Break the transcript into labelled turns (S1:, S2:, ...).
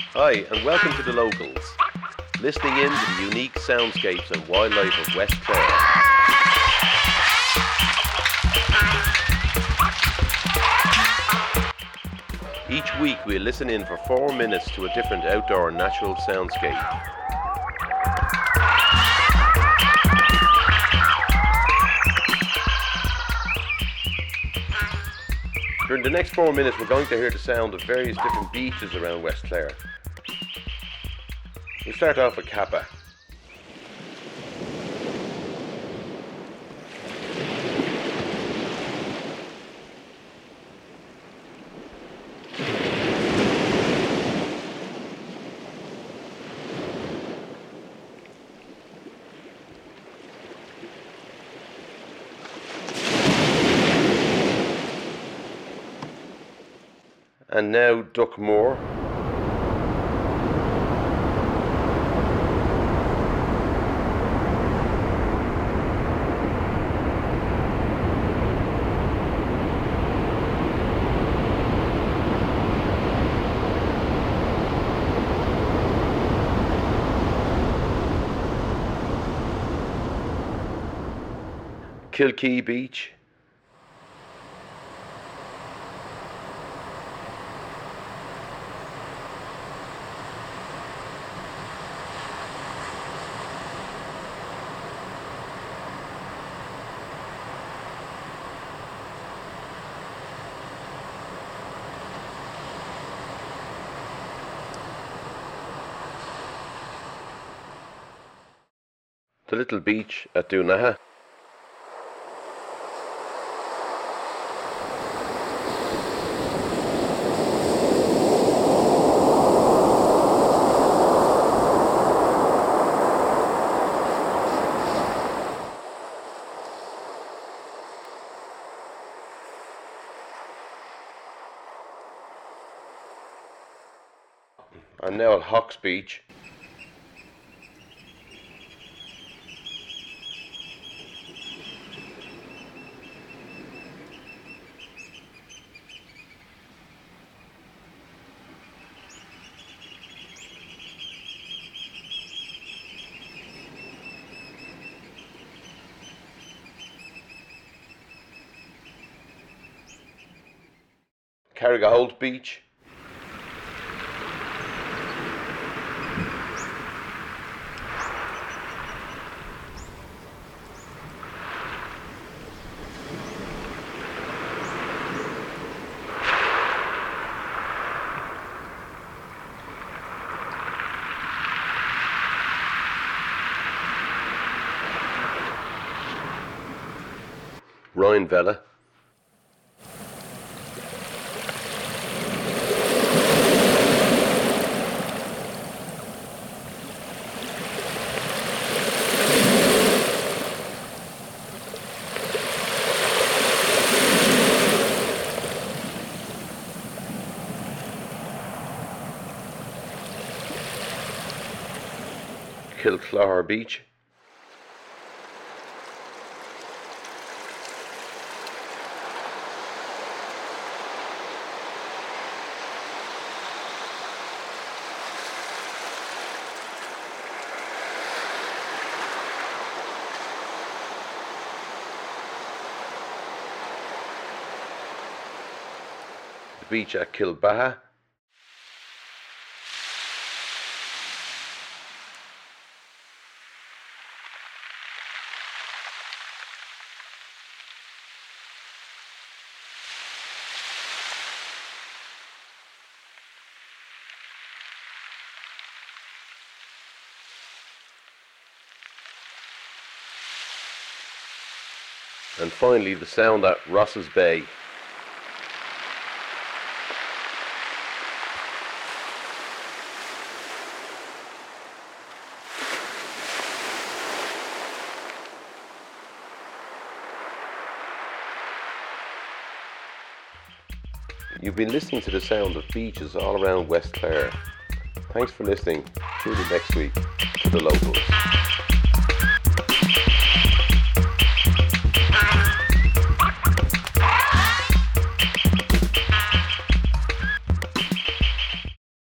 S1: Hi, and welcome to The Locals, listening in to the unique soundscapes and wildlife of West Clare. Each week we'll listen in for 4 minutes to a different outdoor natural soundscape. During the next 4 minutes we're going to hear the sound of various different beaches around West Clare. We'll start off with Kappa. And now Duckmore. Kilkee Beach. The little beach at Doonaha. And now at Hawks Beach. Carrigaholt Beach. Rheinvella. Kilclare Beach. The beach at Kilbaha. And finally the sound at Ross's Bay. You've been listening to the sound of beaches all around West Clare. Thanks for listening. Tune in next week to The Locals.